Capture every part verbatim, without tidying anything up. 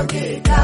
gĩka.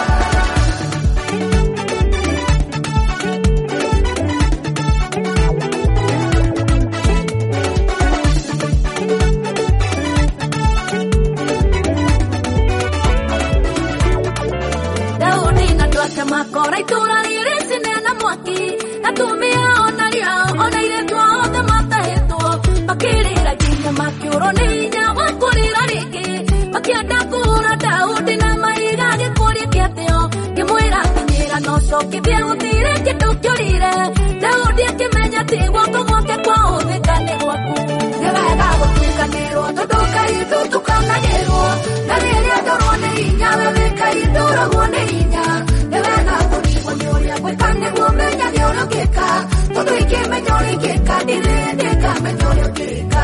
Daudi na twake makora itura rĩrĩ cinena mwaki na tumia ona rĩao ona ire tuothe matahĩtwo makĩrĩra nginya makĩũrwo nĩ hinya wa kũrĩra rĩngĩ makĩenda kũhũra Daudi na maiga gĩkũria kĩatĩo kĩmwĩra kinyĩra no cokithie gũtirĩ kĩndũ kĩũrire Daudi akĩmenya ti guoko gwake kwahũthĩka nĩ gwaku nĩ wega gũtukanĩrwo tondũ Ngai tũtukanagĩrwo na rĩrĩa ndorwo nĩ hinya we wĩ Ngai ndũragwo nĩ hinya nĩ wega kũrigwo nĩ ũrĩa gwĩka nĩguo menya nĩ ũrĩa ũngĩka tondũ ingĩmenya ũrĩa ingĩka ndirĩ ndĩkamenya ũrĩa ũngĩka.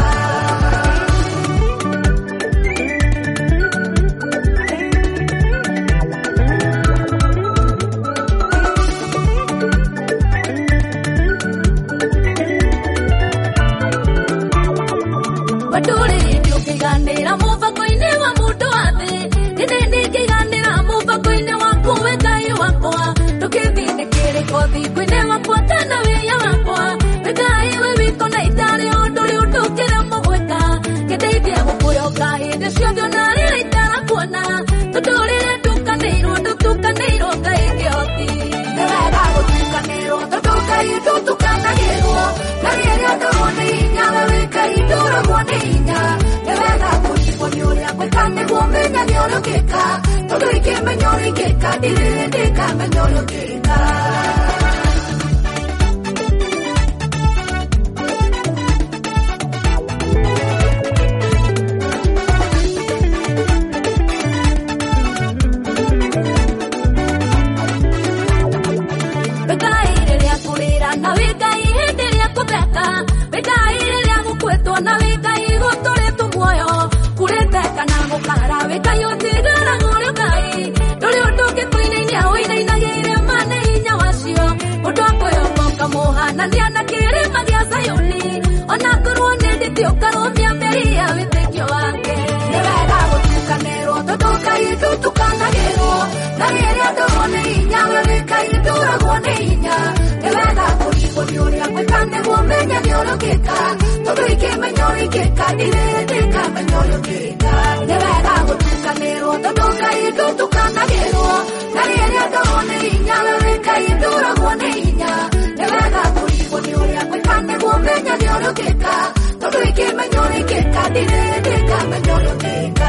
Batũrĩ ndũkĩganĩra mũbango-inĩ wa mũndũ wa thĩ nĩ ndĩkĩganĩra mũbango-inĩ waku we Ngai wakwa ndũkĩthinde kĩrĩko thingo-inĩ wakwa kana wĩya wakwa we Ngai we wiko na itarĩ ũndũ rĩu ndũkĩra mũgwĩka ngĩndeithia gũkũyonga hĩndĩ ciothe ona rĩrĩa itarakuona tondũ rĩrĩa ndũkanĩirwo ndũtukanĩirwo Ngai kĩhoti nĩ wega gũtukanĩrwo tondũ Ngai ndũtukanagĩrwo na rĩrĩa ndorwo nĩ hinya we wĩ Ngai ndũragwo nĩ hinya nĩ wega kũrigwo nĩ ũrĩa gwĩka nĩguo menya nĩ ũrĩa ũngĩka tondũ ingĩmenya ũrĩa ingĩka ndirĩ ndĩkamenya ũrĩa ũngĩka. We Ngai rĩrĩa kũrĩra na wĩ Ngai hĩndĩ ĩrĩa kũtheka we Ngai rĩrĩa gũkwĩtwo na wĩ Ngai gũtũrĩtwo muoyo kurĩte kana gũkara we Ngai ũtigaraga ũrĩa Ngai ndũrĩ ũndũ ũngĩ kũinainia ũinainagĩire mane hinya wacio ũndũ wa kwĩhoka mũhanania na kĩrĩma gĩa Zayuni ona korwo nĩ nditi ũkarũmia mbere ya wĩtĩkio wake nĩ wega gũtukanĩrwo tondũ Ngai ndũtukanagĩrwo na rĩrĩa ndorwo nĩ hinya we wĩ Ngai ndũragwo nĩ hinya nĩ wega kũrigwo nĩ ũrĩa gwĩka nĩguo menya nĩ ũrĩa ũngĩka tondũ ingĩmenya ũrĩa ingĩka ndirĩ ndĩkamenya ũrĩa ũngĩka nĩ wega gũtukanĩrwo tondũ Ngai ndũtukanagĩrwo na rĩrĩa ndorwo nĩ hinya we wĩ Ngai ndũragwo nĩ hinya nĩ wega kũrigwo nĩ ũrĩa gwĩka nĩguo menya nĩ ũrĩa ũngĩka tondũ ingĩmenya ũrĩa ingĩka ndirĩ ndĩkamenya ũrĩa ũngĩka.